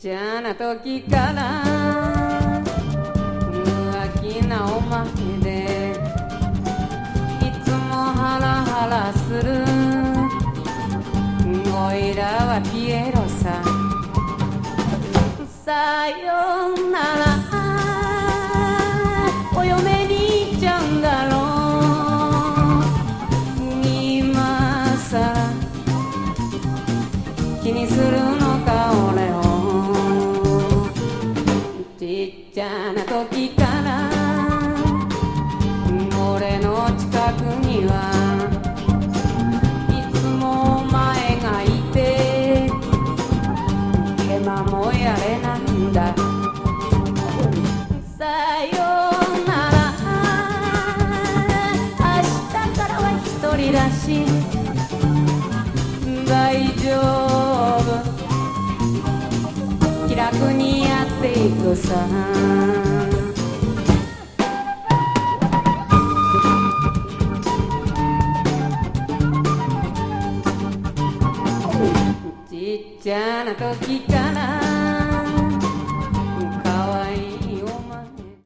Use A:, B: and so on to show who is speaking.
A: ちゃな時から浮気なおまけでいつもハラハラするおいらはピエロささよならお嫁に行っちゃうんだろう今さら気にするのか俺をちっちゃな時から俺の近くにはいつもお前がいて手間もやれなんださよなら明日からは一人だし大丈夫気楽にやっていくさちっちゃな時から